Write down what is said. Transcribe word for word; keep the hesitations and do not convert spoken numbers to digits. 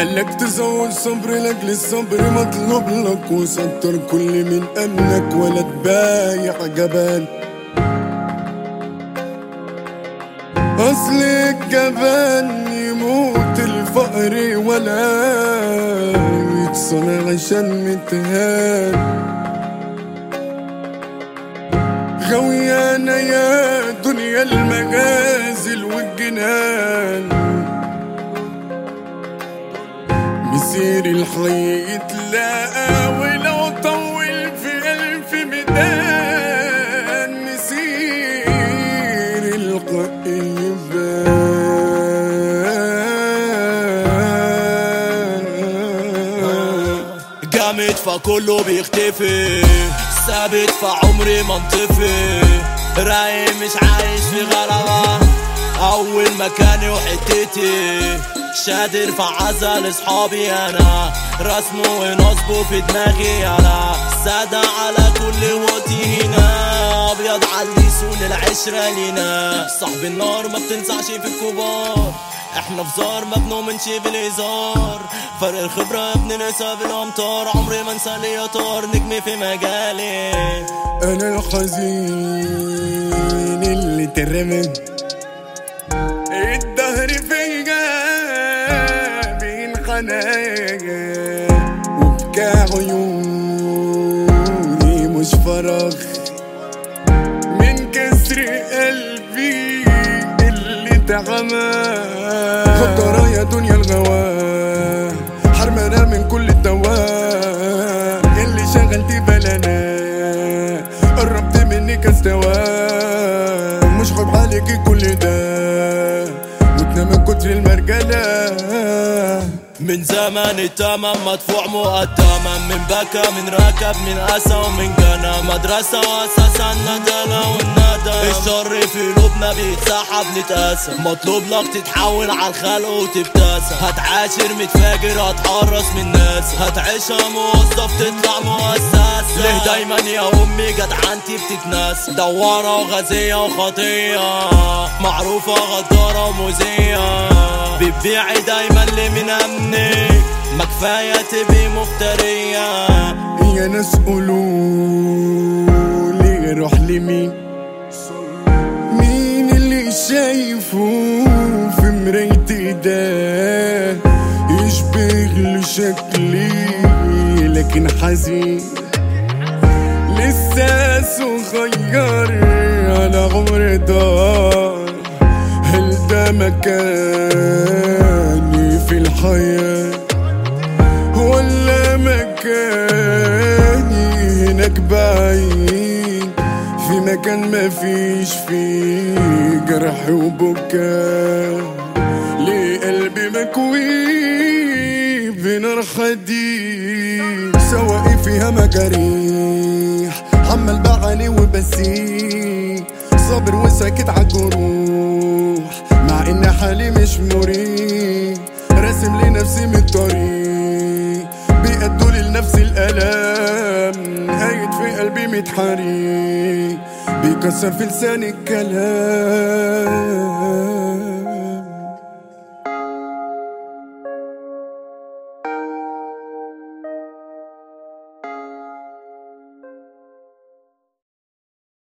قالك تزود صبر لك للصبر مطلوب لك، وستر كل من أمنك ولا تبايع جبان. أصل الجبان يموت الفقر ولا يتصنع عشان متهان. غويانا يا دنيا المغازل والجنان، مسير الحي يتلاقى ولو طول في ألف ميدان، مسير الحق يبان. جامد فكله بيختفي، ثابت فعمري منطفي، رايق مش عايش في غلبة، أول مكاني وحتتي، شادر فعزة لصحابي أنا، رسمه ونصبه في دماغي أنا، سادة على كل وقتي هنا، أبيض عالليسون العشرة لينا، صاحب النار ما بتنسعش في الكبار، احنا في زار ما بنؤمنش بالهزار، فرق الخبرة بننسى بالامطار، عمري ما انسى ليا طار نجمي في مجالي. انا الحزين اللي ترمد الدهر فيا بين خنايا، وبكى عيوني مش فراغ من كسر قلبي اللي تعمى. خطرة يا دنيا الغواه، حرمنا من كل الدواء، اللي شغلتي بلانا قربت منك استوى، مش خايف عليكي كل ده متنا من كتر المرجلة. من زمان التمام مدفوع مقدما، من بكى من ركب من أسى ومن جنى، مدرسة وأساسا الندالة والندم، الشر في قلوبنا بيتسحب نتقاسى، مطلوب لك تتحول على الخلق وتبتسم، هتعاشر متفاجر هتحرص من الناس، هتعيشها موظف تطلع مؤسس. ليه دايما يا أمي جدعنتي بتتناس، دوارة وغازية وخطية، معروفة غدارة ومؤذية، بتبيعي دايما اللي من أمنك، ما كفاية تبقي مفترية. يا ناس قولولي روح لمين، مين اللي شايفه في مرايتي ده يشبه لشكلي لكن حزين، لسه صغير على عمر دار، هل ده مكاني في الحياة ولا مكاني هناك بعيد، في مكان ما فيش فيه جرح وبكاء، ليه قلبي مكوي بنار حديد، سواقي فيها مجاريح حمل بعاني وبسيح، صابر وساكت عالجروح مع ان حالي مش مريح، راسم لنفسي من الطريق بيأدوا لنفس الألم، هايد في قلبي متحريق بيكسر في لساني الكلام.